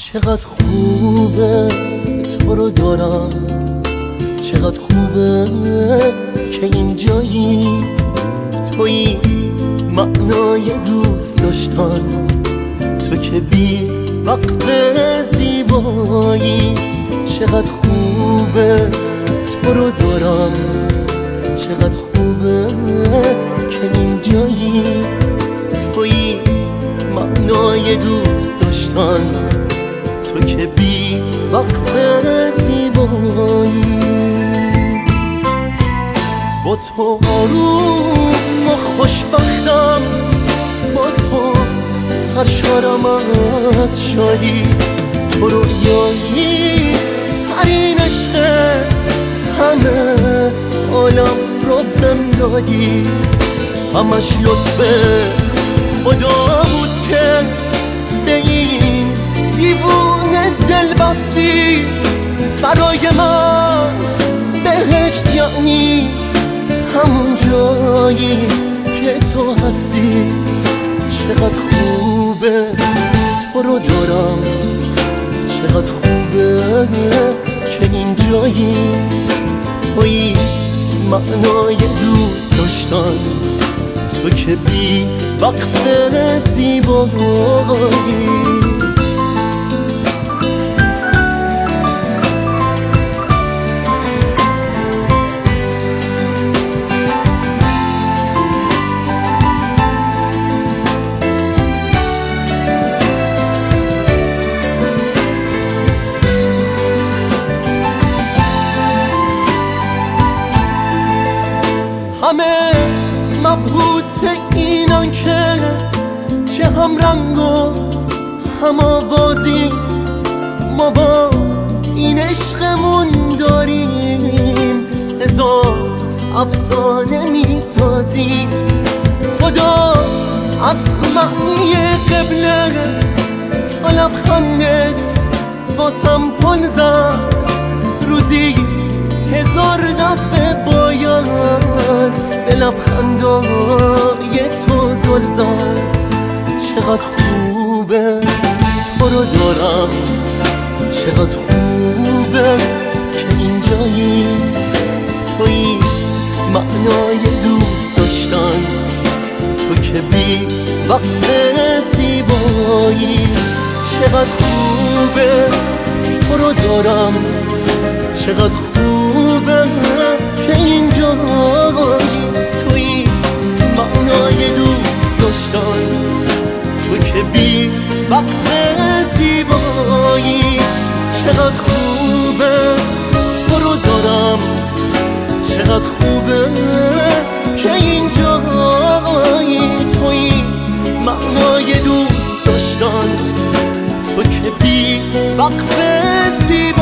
چقدر خوبه تو رو دارم، چقدر خوبه که اینجایی، تویی معنای دوست داشتن، تو که بی وقت زیبایی. چقدر خوبه تو رو دارم، چقدر خوبه که اینجایی، تویی معنای دوست داشتن، تو که بی وقت زیبایی. با تو آروم و خوشبختم، با تو سرشارم از شادی، تو رویایی ترین عشق همه عالم رو بهم دادی. همش لطف خدا بود که به این دیوونه دل بستی. برای من بهشت یعنی همون جایی که تو هستی. چقدر خوبه تو رو دارم، چقدر خوبه که اینجایی، تویی معنای دوست داشتن، تو که بی وقت زیبایی. همه مبهوت اینان که چه هم رنگ و هم آوازی، ما با این عشقمون داریم هزار افسانه میسازیم. خدا از معنی قبله تا لبخندت واسم پل زد، روزی هزار دفعه باید به لبخندای تو زل زد. چقدر خوبه تو رو دارم، چقدر خوبه که اینجایی، تویی معنای دوست داشتن، تو که بی وقت زیبایی. چقدر خوبه تو رو دارم، چقدر خوبه که اینجایی، تویی معنای دوست داشتن، تو که بی وقت زیبایی. چقدر خوبه تو رو دارم، چقدر خوبه که اینجایی، تویی معنای دوست داشتن، تو که بی وقت زیبایی.